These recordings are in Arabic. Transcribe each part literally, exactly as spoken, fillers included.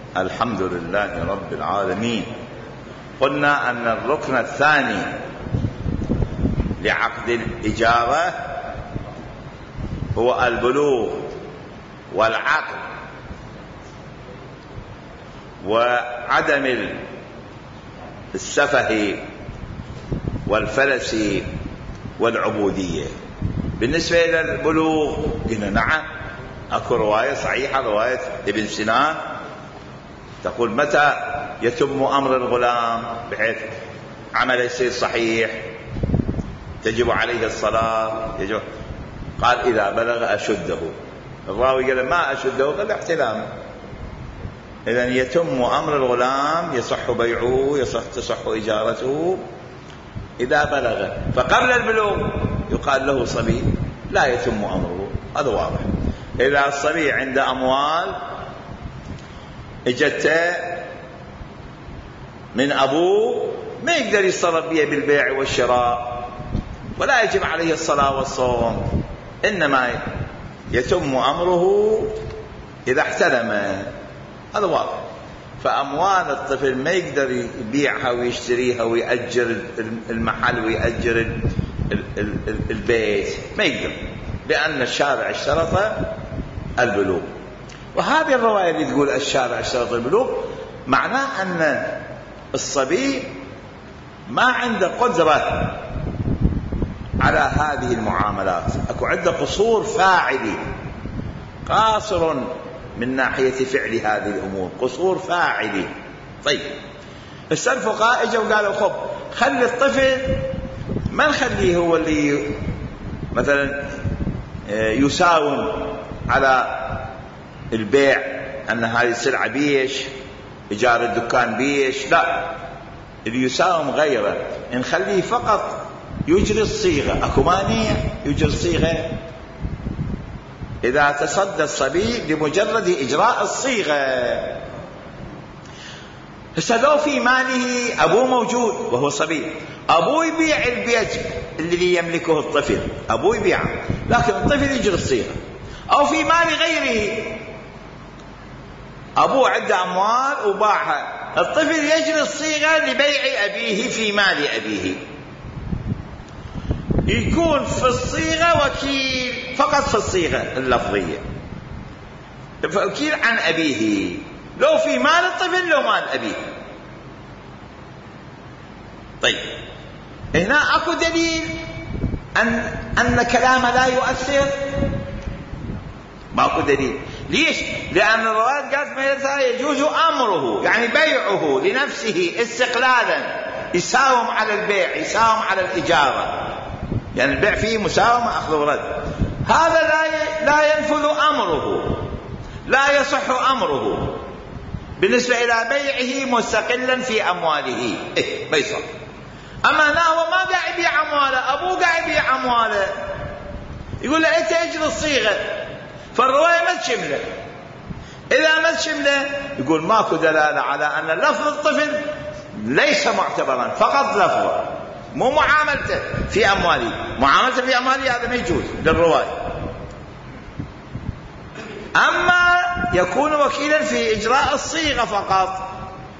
الحمد لله رب العالمين. قلنا أن الركن الثاني لعقد الإجارة هو البلوغ والعقل وعدم السفه والفلس والعبودية. بالنسبة إلى البلوغ قلنا نعم، أكو رواية صحيحة، رواية ابن سنان تقول متى يتم أمر الغلام بحيث عمل يصير صحيح تجب عليه الصلاة، يجب. قال إذا بلغ أشده. الراوي قال ما أشده، قال احتلامه. إذن يتم أمر الغلام، يصح بيعه، يصح تصح إجارته إذا بلغ. فقبل البلوغ يقال له صبي لا يتم أمره، هذا واضح. إذا الصبي عند أموال اجت من أبوه ما يقدر يتصرف بها بالبيع والشراء ولا يجب عليه الصلاة والصوم، إنما يتم أمره إذا احتلم، هذا واضح. فأموال الطفل ما يقدر يبيعها ويشتريها ويأجر المحل ويأجر البيت، ما يقدر، لأن الشارع اشترط البلوغ. وهذه الرواية اللي تقول الشارع اشترط البلوغ معناه أن الصبي ما عنده قدرة على هذه المعاملات، أكو عنده قصور فاعلي، قاصر من ناحية فعل هذه الأمور، قصور فاعلي. طيب الفقهاء اجوا وقالوا خب خلي الطفل ما نخليه هو اللي مثلا يساوم على البيع، أن هذه السلعة بيش، إيجار الدكان بيش، لا، اللي يساوم غيره نخليه فقط يجري الصيغة. أكو مانع يجري الصيغة إذا تصدى الصبي لمجرد إجراء الصيغة. هسه لو في ماله أبوه موجود وهو صبي، أبوه يبيع البيت الذي يملكه الطفل، أبوه يبيعه، لكن الطفل يجري الصيغة. أو في مال غيره، أبوه عنده أموال وباعها، الطفل يجري الصيغة لبيع أبيه في مال أبيه، يكون في الصيغة وكيل فقط في الصيغة اللفظية، وكيل عن أبيه، لو في مال الطفل لو مال أبيه. طيب هنا أكو دليل أن أن كلامه لا يؤثر؟ ماكو دليل. ليش؟ لأن الروايات قالت ما يجوز أمره، يعني بيعه لنفسه استقلالا، يساوم على البيع، يساوم على الإجارة، يعني البيع فيه مساومة أخذ ورد. هذا لا لا ينفذ أمره، لا يصح أمره بالنسبة إلى بيعه مستقلا في أمواله، إيه ما يصح. أما هو ما قاعد يبيع أمواله، أبوه قاعد يبيع أمواله، يقول له أنت اجري الصيغة، فالرواية ما تشمله. إذا ما تشمله يقول ماكو دلالة على أن لفظ الطفل ليس معتبرا، فقط لفظه مو معاملته في أموالي. معاملته في أموالي هذا ما يجوز للرواية. أما يكون وكيلا في إجراء الصيغة فقط،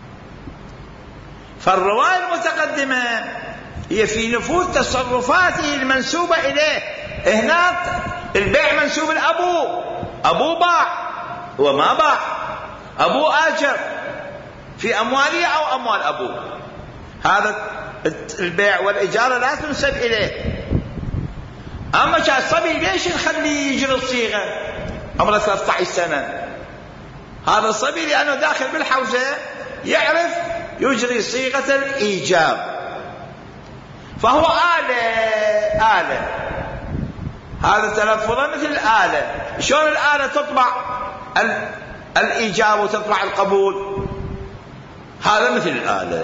فالرواية المتقدمة هي في نفوذ تصرفاته المنسوبة إليه. هناك البيع منسوب الأبو، أبوه باع، هو ما باع، أبوه آجر في أمواله أو أموال أبوه، هذا البيع والإجارة لا تنسب إليه. أما كان الصبي ليش نخليه يجري الصيغة عمره ثلاثة عشر سنة؟ هذا الصبي لأنه داخل بالحوزة يعرف يجري صيغة الإيجاب، فهو آلة آلة هذا تلفظه مثل الآلة. شلون الآلة تطبع الإيجاب وتطبع القبول؟ هذا مثل الآلة.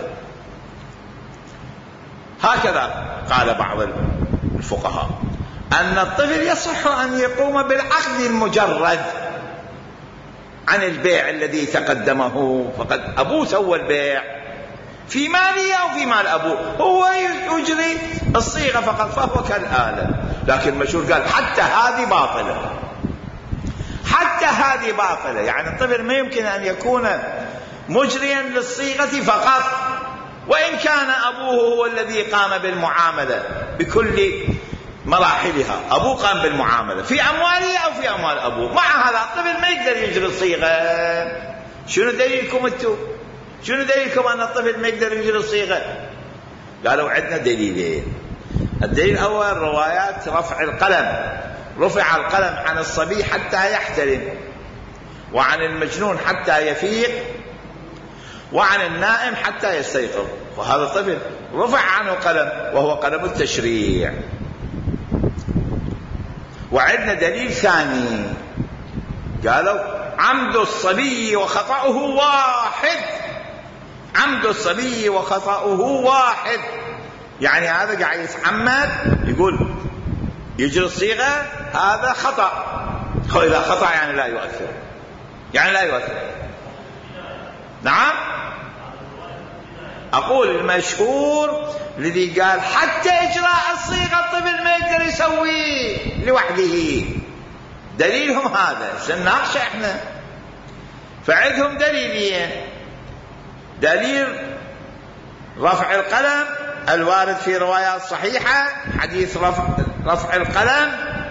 هكذا قال بعض الفقهاء أن الطفل يصح أن يقوم بالعقد المجرد عن البيع الذي تقدمه، فقد أبوه سوى البيع في ماله أو في مال أبوه، هو يجري الصيغة فقط، فهو كالآلة. لكن المشهور قال حتى هذه باطلة، حتى هذه باطلة. يعني الطفل ما يمكن أن يكون مجريا للصيغة فقط، وإن كان أبوه هو الذي قام بالمعاملة بكل مراحلها. أبوه قام بالمعاملة في أمواله أو في أموال أبوه، مع هذا الطفل ما يقدر يجري الصيغة. شنو دليلكم أنتم؟ شنو دليلكم أن الطفل ما يقدر يجري الصيغة؟ قالوا عندنا دليلين. الدليل الأول روايات رفع القلم، رفع القلم عن الصبي حتى يحتلم، وعن المجنون حتى يفيق، وعن النائم حتى يستيقظ. وهذا الطفل رفع عنه قلم وهو قلم التشريع. وعندنا دليل ثاني، قالوا عمد الصبي وخطأه واحد. عمد الصبي وخطأه واحد، يعني هذا قاعد يتعمد يقول يجري الصيغة، هذا خطأ. إذا خطأ يعني لا يؤثر، يعني لا يؤثر. نعم، أقول المشهور الذي قال حتى إجراء الصيغة الطفل ما يقدر يسويه لوحده، دليلهم هذا. سنناقش احنا. فعندهم دليلين: دليل رفع القلم الوارد في روايات صحيحة، حديث رفع, رفع القلم،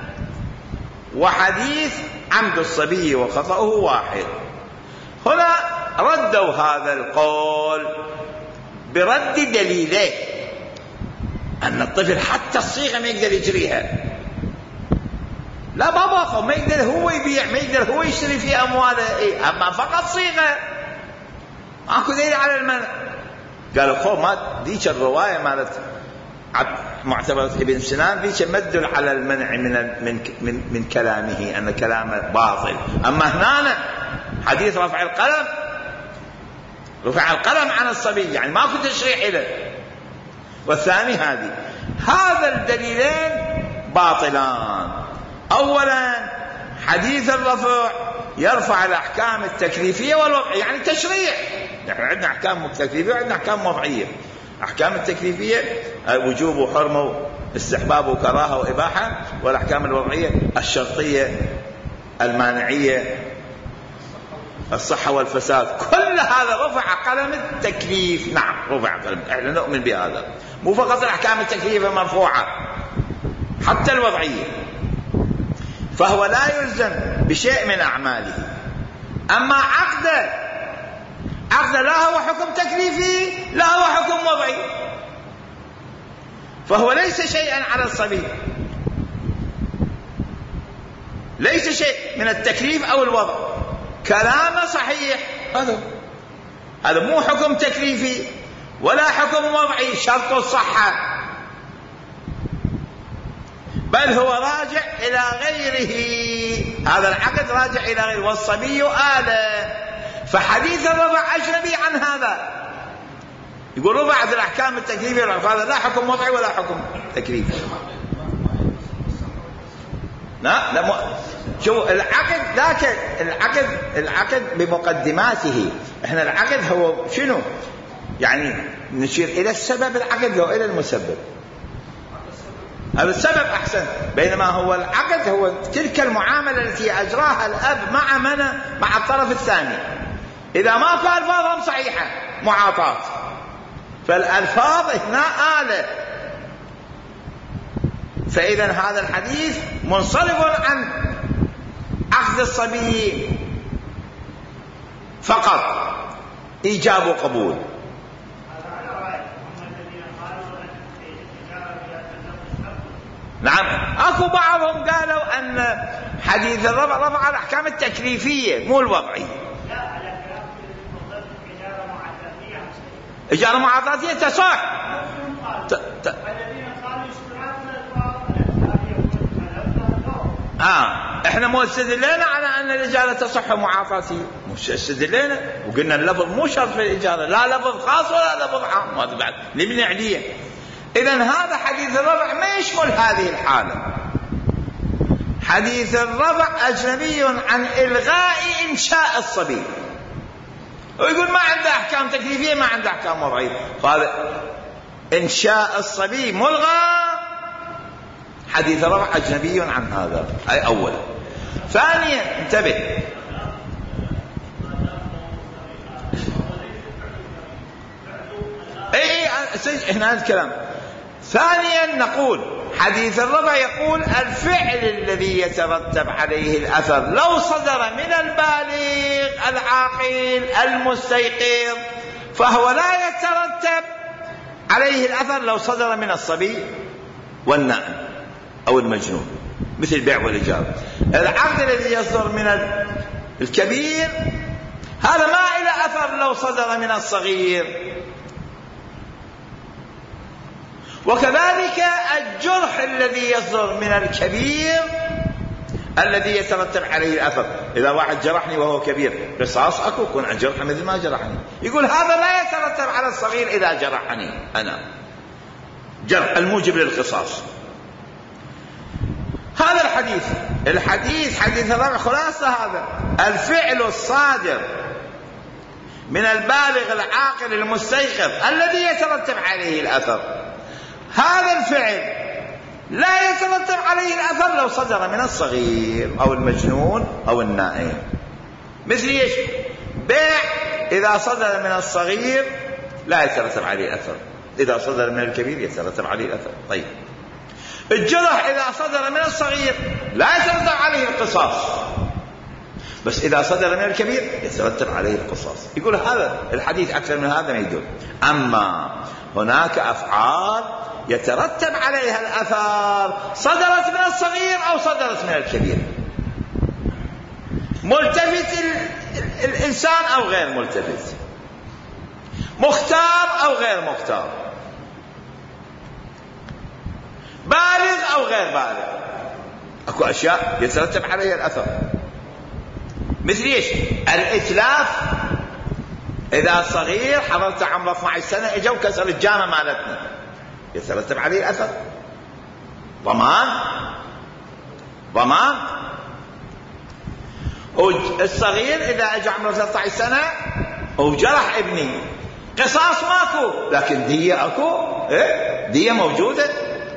وحديث عمد الصبي وخطأه واحد. هنا ردوا هذا القول برد دليله، أن الطفل حتى الصيغة ما يقدر يجريها. لا بابا ما يقدر هو يبيع، ما يقدر هو يشتري في أمواله، إيه؟ أما فقط صيغة، ماكو دليل على المنع. قالوا خو ما ديك الرواية مالت معتبرة ابن سنان ديك مدل على المنع من من من, من كلامه، أن كلامه باطل. أما هنا حديث رفع القلم، رفع القلم عن الصبي، يعني ماكو تشريع له. والثاني هذه، هذا الدليلين باطلان. أولا حديث الرفع يرفع الأحكام التكليفية والوضعية، يعني تشريع. نحن عندنا أحكام تكليفية وعندنا أحكام وضعية. أحكام التكليفية وجوب وحرمة واستحباب وكراهة وإباحة، والأحكام الوضعية الشرطية المانعية الصحة والفساد. كل هذا رفع قلم التكليف. نعم رفع قلم، احنا نؤمن بهذا. مو فقط الأحكام التكليفية مرفوعة، حتى الوضعية. فهو لا يلزم بشيء من أعماله. أما عقده، عقده لا هو حكم تكليفي لا هو حكم وضعي، فهو ليس شيئا على الصبي، ليس شيء من التكليف أو الوضع. كلامه صحيح، هذا هذا مو حكم تكليفي ولا حكم وضعي شرط الصحة، بل هو راجع إلى غيره. هذا العقد راجع إلى غيره، والصبي آلة. فحديث الرفع أجنبي عن هذا. يقول رفعت الأحكام التكليفية، هذا لا حكم وضعي ولا حكم تكليفي. لا لا م... شو العقد ذاك العقد العقد بمقدماته. احنا العقد هو شنو؟ يعني نشير إلى السبب، العقد لو إلى المسبب. هذا السبب أحسن. بينما هو العقد هو تلك المعاملة التي أجراها الأب مع من؟ مع الطرف الثاني. إذا ما في ألفاظهم صحيحة معاطاة، فالألفاظ هنا آلة. فإذا هذا الحديث منصرف عن عقد الصبي فقط، إيجاب وقبول. نعم، أكو بعضهم قالوا أن حديث الرفع رفع الأحكام التكليفية مو الوضعية. إجارة معاطاتية تصح. ت... ت... آه إحنا مو استدلينا على أن الإجارة تصح معاطاتية، مش استدلينا وقلنا اللفظ مو شرط في الإجارة، لا لفظ خاص ولا لفظ عام. هذا بعد نبني عليه. إذن هذا حديث الرفع ما يشمل هذه الحالة. حديث الرفع أجنبي عن إلغاء إنشاء الصبي، ويقول ما عنده أحكام تكليفية ما عنده أحكام وضعية. قال إنشاء الصبي ملغى، حديث الرفع أجنبي عن هذا. أي أولا. ثانيا انتبه، اي هنا هذا الكلام. ثانيا نقول حديث الرفع يقول الفعل الذي يترتب عليه الأثر لو صدر من البالغ العاقل المستيقظ فهو لا يترتب عليه الأثر لو صدر من الصبي والنائم أو المجنون، مثل البيع والإيجار. العقد الذي يصدر من الكبير هذا ما إلى أثر لو صدر من الصغير. وكذلك الجرح الذي يصدر من الكبير الذي يترتب عليه الأثر. إذا واحد جرحني وهو كبير قصاص أكو، يكون عن جرح مثل ما جرحني. يقول هذا لا يترتب على الصغير إذا جرحني أنا، جرح الموجب للقصاص. هذا الحديث الحديث حديث الرفع خلاصة هذا الفعل الصادر من البالغ العاقل المستيقظ الذي يترتب عليه الأثر، هذا الفعل لا يترتب عليه الأثر لو صدر من الصغير أو المجنون أو النائم. مثل ايش؟ بيع إذا صدر من الصغير لا يترتب عليه الأثر، إذا صدر من الكبير يترتب عليه الأثر. طيب الجرح إذا صدر من الصغير لا يترتب عليه القصاص، بس إذا صدر من الكبير يترتب عليه القصاص. يقول هذا الحديث أكثر من هذا ما يدل. أما هناك أفعال يترتب عليها الأثار صدرت من الصغير أو صدرت من الكبير، ملتفت الإنسان أو غير ملتفت، مختار أو غير مختار، بالغ أو غير بالغ. أكو أشياء يترتب عليها الأثر. مثل إيش؟ الإتلاف. إذا صغير حضرت عمره اثني عشر سنة اجا وكسر الجامة مالتنا يترتب عليه الأثر. ضمان ضمان. الصغير إذا اجا عمره ثلاثة عشر سنة وجرح ابني قصاص ماكو، لكن دية أكو، إيه؟ دية موجودة.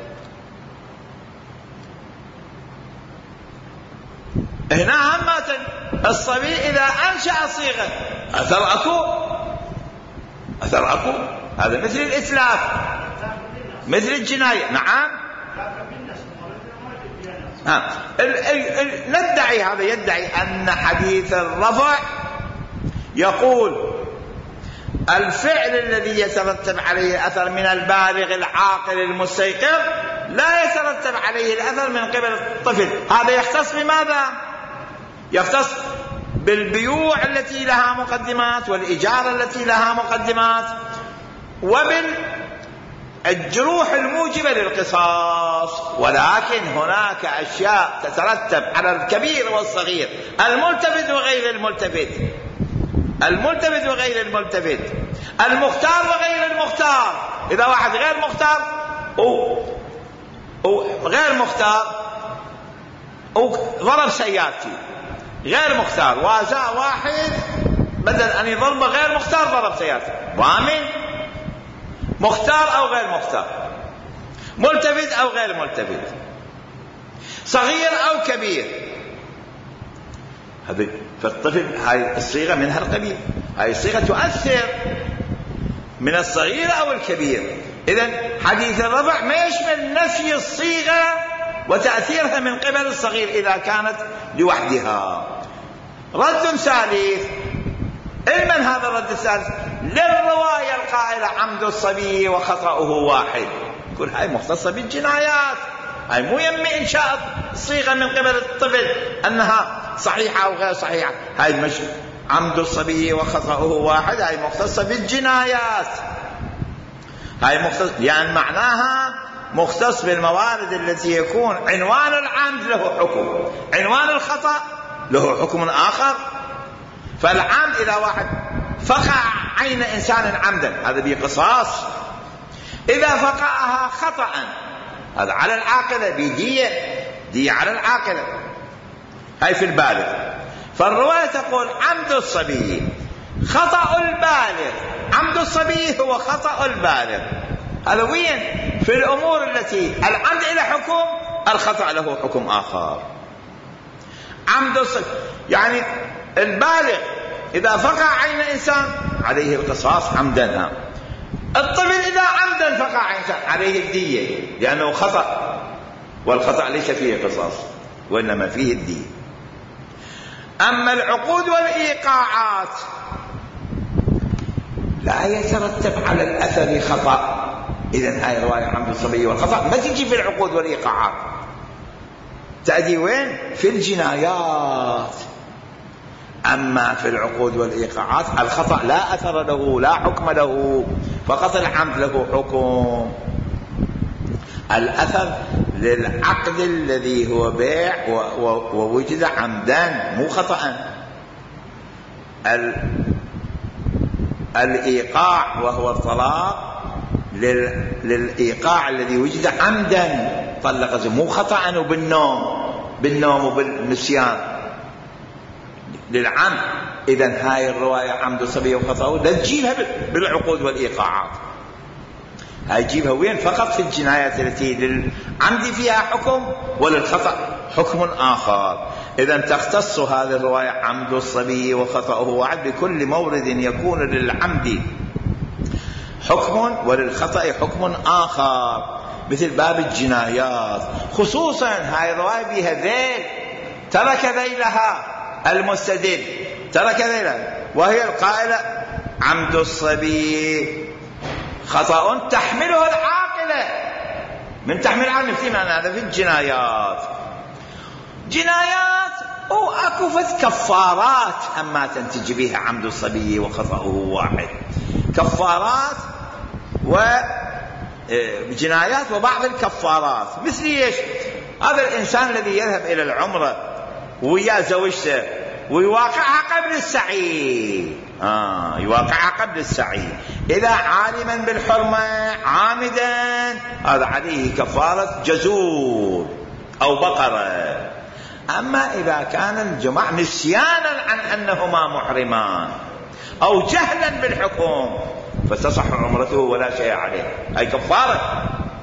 هنا همة الصبي إذا أنشأ صيغة أثر أكو، أثر أكو. هذا مثل الإتلاف، مثل الجناية. نعم. ها. ال ال ال ندعي هذا يدعي أن حديث الرفع يقول الفعل الذي يترتب عليه أثر من البالغ العاقل المستيقظ لا يترتب عليه الأثر من قبل الطفل. هذا يختص بماذا؟ يختص بالبيوع التي لها مقدمات والإجارة التي لها مقدمات وبالجروح الموجبة للقصاص. ولكن هناك أشياء تترتب على الكبير والصغير، الملتفت وغير الملتفت، الملتفت وغير الملتفت، المختار وغير المختار. إذا واحد غير مختار أو, أو غير مختار أو ضرب سيارتي غير مختار، وجاء واحد بدل أن يضرب غير مختار ضرب سيارته، ضامن؟ مختار أو غير مختار، ملتفت أو غير ملتفت، صغير أو كبير. هذا فالطفل هاي الصيغة منها القبيل، هاي الصيغة تؤثر من الصغير أو الكبير. إذن حديث الرفع ما يشمل نفي الصيغة وتأثيرها من قبل الصغير إذا كانت لوحدها. رد ثالث. علما هذا الرد الثالث للرواية القائلة عمد الصبي وخطأه واحد. يقول هاي مختصة بالجنايات، هاي مو يمي إنشاء الصيغة من قبل الطفل أنها صحيحة أو غير صحيحة. هاي مش عمد الصبي وخطأه واحد، هاي مختصة بالجنايات، هاي مختص يعني معناها مختص بالموارد التي يكون عنوان العمد له حكم، عنوان الخطأ له حكم آخر. فالعمد إذا واحد فقع عين إنسان عمدا هذا به قصاص، إذا فقعها خطأ هذا على العاقلة بدية، دية على العاقلة. هاي في البالغ. فالرواية تقول عمد الصبي خطأ البالغ، عمد الصبي هو خطأ البالغ. هذا وين؟ في الأمور التي العمد إلى حكم، الخطأ له حكم آخر. عمد الصبي يعني البالغ إذا فقع عين إنسان عليه القصاص عمدا. الطفل إذا عمدا فقع عين إنسان عليه الدية لأنه خطأ، والخطأ ليس فيه قصاص وإنما فيه الدية. أما العقود والإيقاعات لا يترتب على الأثر خطأ. إذن هاي رواية عمد الصبي والخطأ ما تجي في العقود والإيقاعات، تأتي وين؟ في الجنايات. أما في العقود والإيقاعات الخطأ لا أثر له لا حكم له، فقط العمد له حكم. الأثر للعقد الذي هو بيع ووجد عمدا مو خطأ. الإيقاع وهو الطلاق للإيقاع الذي وجد عمدا طلق زوجته مو خطأ وبالنوم بالنوم وبالنسيان للعمد. إذن هاي الرواية عمد الصبي وخطأه لا تجيبها بالعقود والإيقاعات، هاي تجيبها وين؟ فقط في الجنايات التي للعمد فيها حكم وللخطأ حكم آخر. إذن تختص هذه الرواية عمد الصبي وخطأه وعد بكل مورد يكون للعمد حكم وللخطأ حكم آخر، مثل باب الجنايات. خصوصا هاي الرواية بها ذيل ترك ذيلها المستدل، ترك ذيلها، وهي القائلة عمد الصبي خطأ تحمله العاقلة. من تحمل عن نفسي معنى هذا في الجنايات. جنايات أو أكو فث كفارات أما تنتج بها عمد الصبي وخطأه واحد، كفارات وجنايات وبعض الكفارات. مثل ايش؟ هذا الإنسان الذي يذهب إلى العمرة ويا زوجته ويواقعها قبل السعي، آه يواقعها قبل السعي، إذا عالما بالحرمة عامدا هذا عليه كفارة جزور أو بقرة. أما إذا كان الجماع نسيانا عن أنهما محرمان أو جهلا بالحكم فتصح عمرته ولا شيء عليه، هاي كفارة.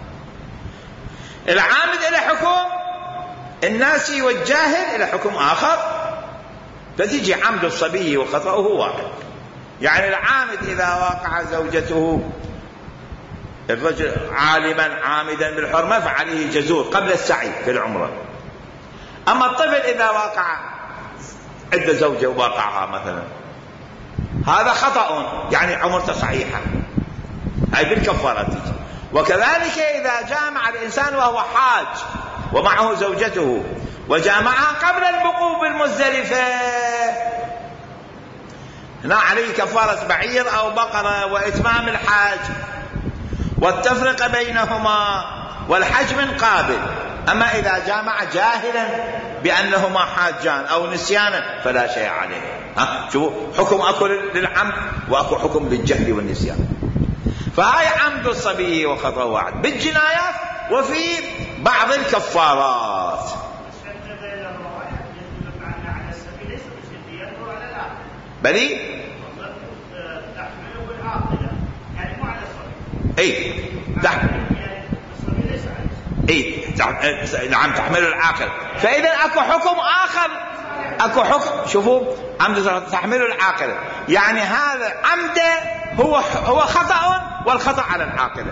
العامد إلى حكم، الناسي والجاهل إلى حكم آخر، فتجي عمد الصبي وخطأه واحد. يعني العامد إذا واقع زوجته الرجل عالما عامدا بالحرمة فعليه جزور قبل السعي في العمرة. أما الطفل إذا واقع عند زوجة وواقعها مثلا هذا خطأ يعني عمرته صحيحة، هاي بالكفارة تجي. وكذلك إذا جامع الإنسان وهو حاج ومعه زوجته وجامعها قبل الوقوف بالمزدلفة هنا عليه كفارة بعير أو بقرة وإتمام الحاج والتفرق بينهما والحج من قابل. أما إذا جامع جاهلا بأنهما حاجان أو نسيانا فلا شيء عليه. ها شوفوا حكم أكو للعمد وأكو حكم للجهل والنسيان. فهاي عمد الصبي وخطأ واحد بالجنايات وفي بعض الكفارات. بلي اي تحمل اي نعم تحمل العاقل. فاذا اكو حكم اخر، اكو حكم شوفوا عمد تحمل العاقل، يعني هذا عمد هو هو خطأ والخطأ على العاقل.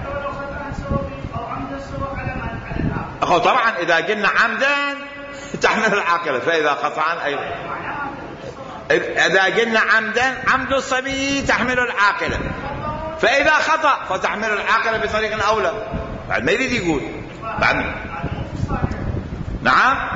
أخو طبعا إذا قلنا عمدا تحمل العاقل، فإذا خطأ أيضا إذا قلنا عمدا عمد الصبي تحمل العاقل، فإذا خطأ فتحمل العاقل بطريق أولى. بعد ما يريد يقول بعد نعم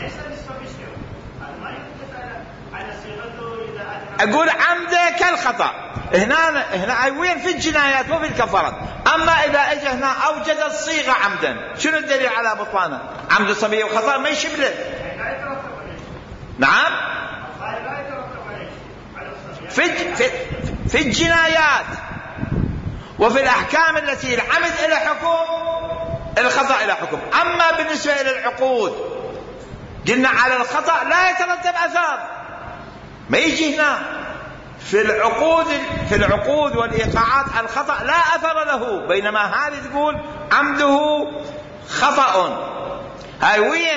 أقول عمدا كالخطأ هنا هنا وين في الجنايات وفي الكفارات. أما إذا أجى هنا أوجد الصيغة عمدا، شنو الدليل على بطلانه؟ عمد الصبي وخطأ ما يشبله. نعم في في في الجنايات وفي الأحكام التي العمد إلى حكم الخطأ إلى حكم. أما بالنسبة إلى العقود قلنا على الخطأ لا يترتب أثار، ما يجي هنا في العقود في العقود والإيقاعات الخطأ لا أثر له، بينما هذه تقول عمده خطأ. هاي وين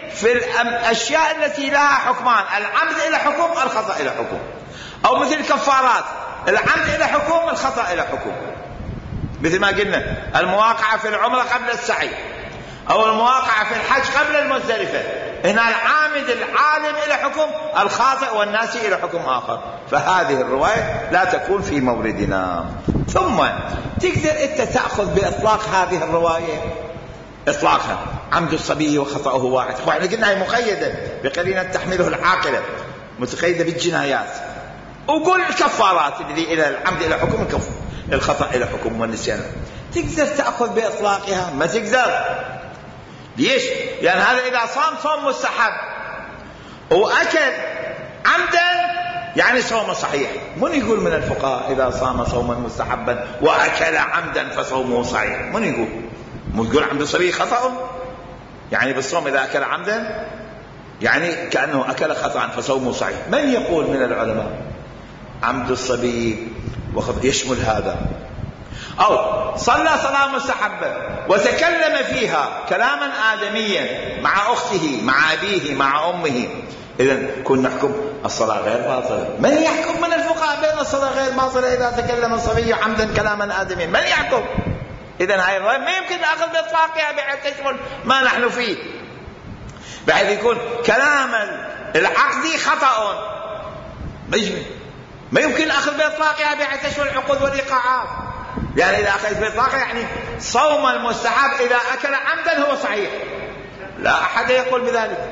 في الأشياء التي لها حكمان، العمد إلى حكم، الخطأ إلى حكم. أو مثل الكفارات، العمد إلى حكم، الخطأ إلى حكم. مثل ما قلنا المواقعة في العمرة قبل السعي، أو المواقعة في الحج قبل المزدلفة، هنا العامد العالم إلى حكم، الخاطئ والناسي إلى حكم آخر. فهذه الرواية لا تكون في موردنا. ثم تقدر أنت تأخذ بإطلاق هذه الرواية إطلاقها، عمد الصبي وخطأه واحد. وإحنا قلنا هي مقيدة بقرينة تحمله العاقلة، متقيدة بالجنايات. وقول الكفارات اللي إلى العمد إلى حكم، الكفر الخطأ إلى حكم والنسيان. تقدر تأخذ بإطلاقها؟ ما تقدر. ليش؟ لأن يعني هذا إذا صام صوم مستحب وأكل عمدا يعني صوم صحيح. من يقول من الفقهاء إذا صام صوما مستحبا وأكل عمدا فصومه صحيح؟ من يقول؟ من يقول عمد الصبي خطأ؟ يعني بالصوم إذا أكل عمدا يعني كأنه أكل خطأ فصومه صحيح. من يقول من العلماء عمد الصبي وخطأ يشمل هذا؟ أو صلى صلاة مستحبة وتكلم فيها كلاما آدميا مع أخته مع أبيه مع أمه، إذن كن نحكم الصلاة غير باطلة. من يحكم من الفقهاء بين الصلاة غير باطلة إذا تكلم الصبي عمدا كلاما آدميا؟ من يحكم؟ إذن هاي الرواية ما يمكن أخذ بإطلاقها بحيث تشمل ما نحن فيه، بحيث يكون كلام العقدي خطأ ما يمكن أخذ بإطلاقها بحيث تشمل العقود والإيقاعات. يعني إذا أخذت بإطلاقها يعني صوم المستحب إذا أكل عمدا هو صحيح، لا أحد يقول بذلك.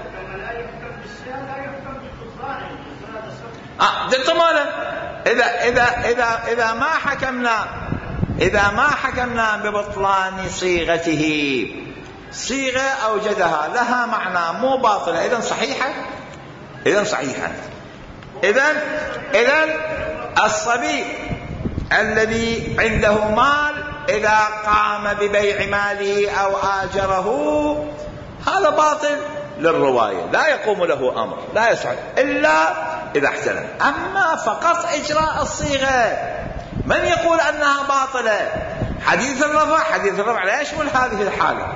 آه دلتمالا إذا إذا إذا إذا ما حكمنا إذا ما حكمنا ببطلان صيغته، صيغة أوجدها لها معنى مو باطلة، إذن صحيحة، إذن صحيحة. إذن إذن الصبي الذي عنده مال إذا قام ببيع ماله أو آجره هذا باطل للرواية، لا يقوم له أمر، لا يصعد إلا إذا احتلم. أما فقط إجراء الصيغة من يقول أنها باطلة؟ حديث الرفع، حديث الرفع لا يشمل هذه الحالة.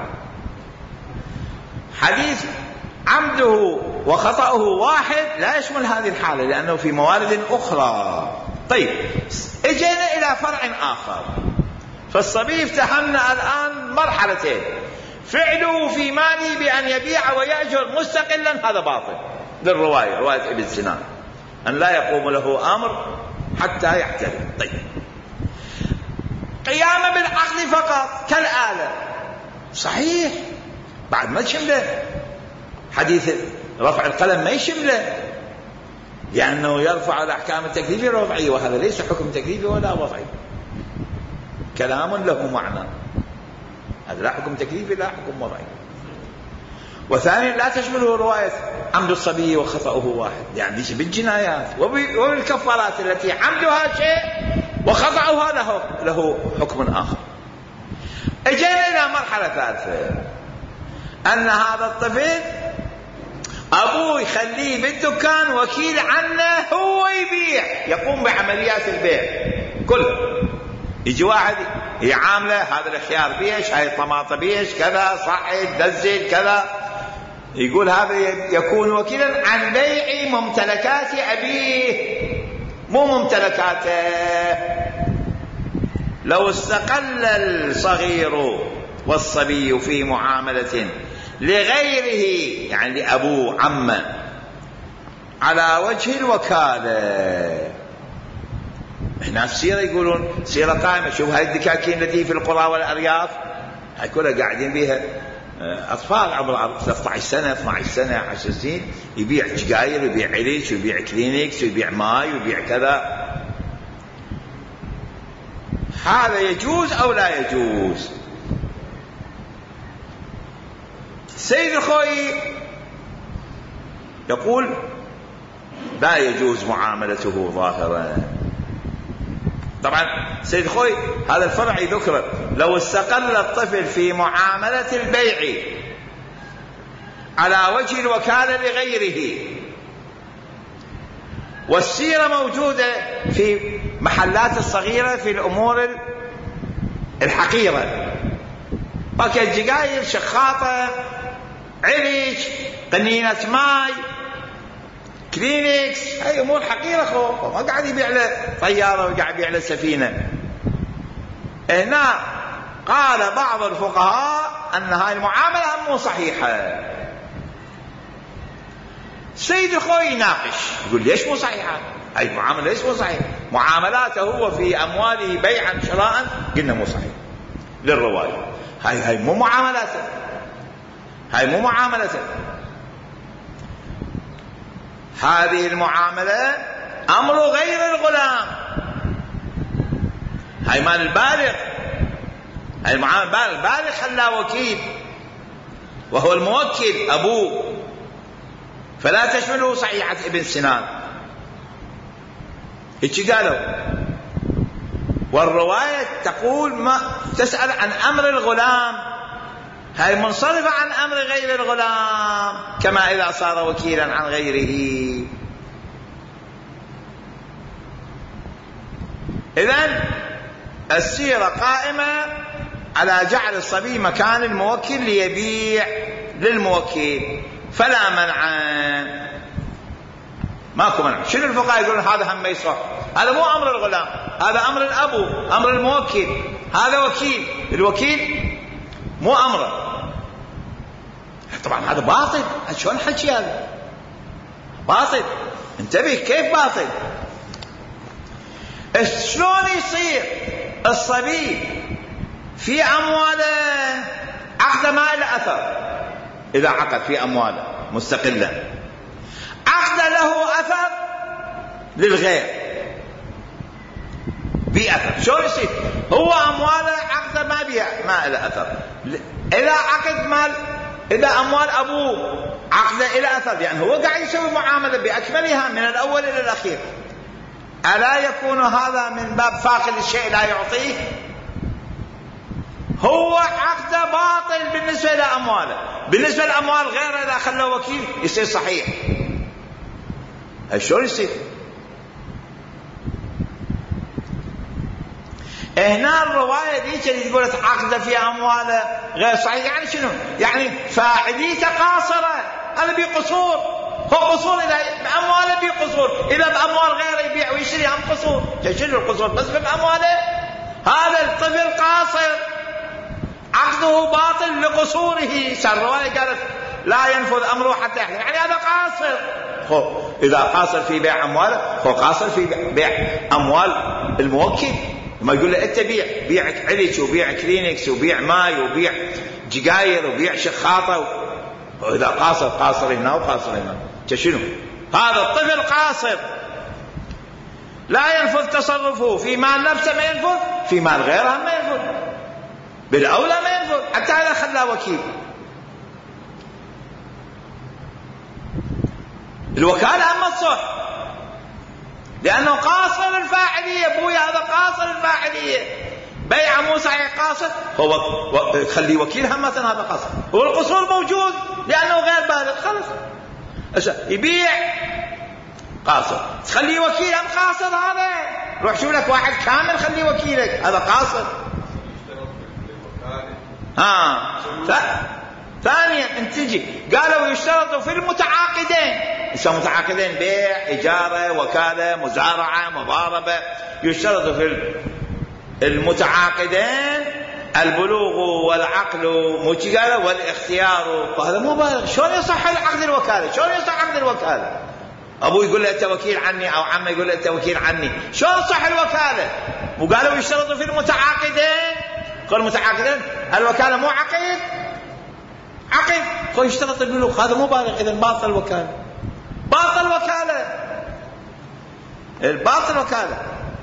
حديث عمده وخطأه واحد لا يشمل هذه الحالة لأنه في موارد أخرى. طيب اجينا إلى فرع آخر. فالصبي افتهمنا الآن مرحلتين: فعله في ماله بأن يبيع ويأجر مستقلا هذا باطل للرواية، رواية ابن سنان، أن لا يقوم له أمر حتى يحتلم. طيب قيامه بالعقد فقط كالآلة صحيح، بعد ما تشمله حديث رفع القلم، ما يشمله لأنه يرفع الأحكام التكليفية الوضعية، وهذا ليس حكم تكليفي ولا وضعي، كلام له معنى، هذا لا حكم تكليفي لا حكم وضعي. وثانيا لا تشمله رواية عمد الصبي وخطأه واحد، يعني ليس بالجنايات وبالكفارات التي عمدها شيء وخطأها له له حكم آخر. اجينا إلى مرحلة ثالثة، أن هذا الطفل أبوه يخليه بالدكان وكيل عنه، هو يبيع، يقوم بعمليات البيع كله. يجي واحد يعامله، هذا الخيار بيش، هاي الطماطم بيش، كذا صعد دزل كذا، يقول هذا يكون وكيلا عن بيع ممتلكات أبيه مو ممتلكاته. لو استقل الصغير والصبي في معاملة لغيره، يعني لأبوه عمه، على وجه الوكالة، هنا السيرة يقولون سيرة قائمة. شوف هاي الدكاكين التي في القرى والأرياف هاي كلها قاعدين بيها أطفال عمر ثلاثة عشر سنة اثني عشر سنة عشر سنين، يبيع جقاير ويبيع عريش ويبيع كلينكس ويبيع ماي ويبيع كذا. هذا يجوز أو لا يجوز؟ سيد الخوي يقول لا يجوز معاملته ظاهرا. طبعا سيد خوي هذا الفرع يذكر لو استقل الطفل في معاملة البيع على وجه الوكالة لغيره، والسيرة موجودة في محلات الصغيرة في الأمور الحقيرة، باكل جقاير، شخاطة، عريش، قنينة ماي، كلينكس، هاي امور حقيره. خو ما قاعد يبيع له طياره وقاعد يبيع له سفينه. هنا قال بعض الفقهاء ان هاي المعامله مو صحيحه. سيد الخوي يناقش يقول ليش مو صحيحه؟ هاي المعامله ليش مو صحيحه؟ معاملاته هو في امواله بيعا شراء قلنا مو صحيح للروايه. هاي هاي مو معاملاته، هاي مو معاملته. هذه المعاملة أمر غير الغلام، هاي مال البالغ. هاي المعاملة البالغ خلاه وكيل وهو الموكل أبوه، فلا تشمله صحيحة ابن سنان. هيك قالوا. والرواية تقول ما تسأل عن أمر الغلام، هاي منصرفة عن أمر غير الغلام، كما إذا صار وكيلا عن غيره. إذن السيرة قائمة على جعل الصبي مكان الموكل ليبيع للموكل، فلا منع، ماكو منع. شنو الفقهاء يقولون؟ هذا هم ما يصح، هذا مو أمر الغلام، هذا أمر الأبو، أمر الموكل، هذا وكيل، الوكيل مو أمره. طبعا هذا باطل. شلون حكي هذا؟ باطل. انتبه كيف باطل. شلون يصير الصبي في أمواله عقد ما له أثر؟ إذا عقد في أمواله مستقلا عقد له أثر للغير بأثر. شلون يصير؟ هو أمواله عقد ما بيع ما له أثر. إذا عقد مال، إذا أموال أبوه عقد إلى أثر، لأن يعني هو قاعد يسوي معاملة بأكملها من الأول إلى الأخير. ألا يكون هذا من باب فاقد الشيء لا يعطيه؟ هو عقد باطل بالنسبة لأمواله، بالنسبة لأموال غيره إذا خلوا وكيل يصير صحيح. شلون يصير؟ هنا الرواية دي اللي تقول عقد في أمواله غير صحيح، يعني شنو؟ يعني فاعليته قاصرة، هذا بقصور. هو قصور إذا بأمواله بقصور، إذا بأموال غيره يبيع ويشتري هم قصور. شنو القصور؟ بس بأمواله. هذا الطفل قاصر، عقده باطل لقصوره. الرواية قالت لا ينفذ أمره حتى يحكم، يعني هذا قاصر. هو إذا قاصر في بيع أمواله هو قاصر في بيع أموال الموكل. ما يقول له انت بيع بيع عليك وبيع كلينكس وبيع ماي وبيع جقاير وبيع شخاطه، واذا قاصر قاصر هنا وقاصر هنا. شنو هذا؟ الطفل قاصر، لا ينفذ تصرفه في مال نفسه، ما ينفذ في مال غيره، ما ينفذ بالاولى ما ينفذ حتى اذا خلاه وكيل. الوكاله اما الصح لأنه قاصر الفاعلية. أبويا هذا قاصر الفاعلية، بيع مو صحيح قاصر، هو و... خلي وكيل هم مثلا هذا قاصر. هو القصور موجود لأنه غير بالغ، خلص يبيع قاصر، تخلي وكيل هم قاصر. هذا روح شو لك واحد كامل خلي وكيلك، هذا قاصر. ها ف... ثانيا انت تجي قالوا يشترط في المتعاقدين، يسمى متعاقدين بيع، إجارة، وكالة، مزارعة، مضاربة. يشترط في المتعاقدين البلوغ والعقل مجيئة والاختيار. وهذا مو بالغ. شلون يصح عقد الوكالة؟ شلون يصح عقد الوكالة؟ أبو يقول له أنت وكيل عني، أو عمه يقول له أنت وكيل عني، شلون صح الوكالة؟ وقالوا يشترط في المتعاقدين. قال المتعاقدين الوكالة مو عقد، عقد هو يشترط البلوغ، هذا مو بالغ. إذن باطل الوكالة، باطل وكالة، الباطل وكالة.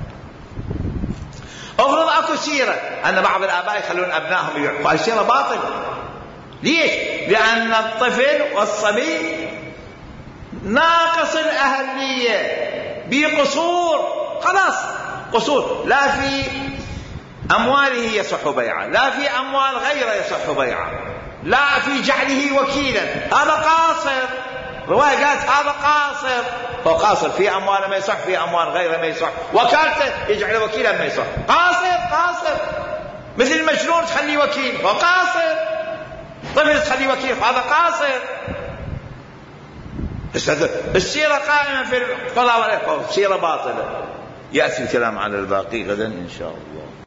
افرض اكو سيرة ان بعض الاباء يخلون ابنائهم يبيعوا، فالسيرة باطل. ليش؟ لان الطفل والصبي ناقص الاهلية بقصور، خلاص قصور، لا في امواله يصح بيعه، لا في اموال غيره يصح بيعه، لا في جعله وكيلا، هذا قاصر. رواية قالت هذا قاصر، هو قاصر في أمواله ما يصح، في أموال غيره ما يصح، وكالته يجعل وكيلا ما يصح. قاصر قاصر، مثل المجنون تخلي وكيل، هو قاصر. طفل تخلي وكيل، هذا قاصر. السيرة قائمة في القضاء والإقامة، السيرة باطلة. يأتي الكلام على الباقي غدا إن شاء الله.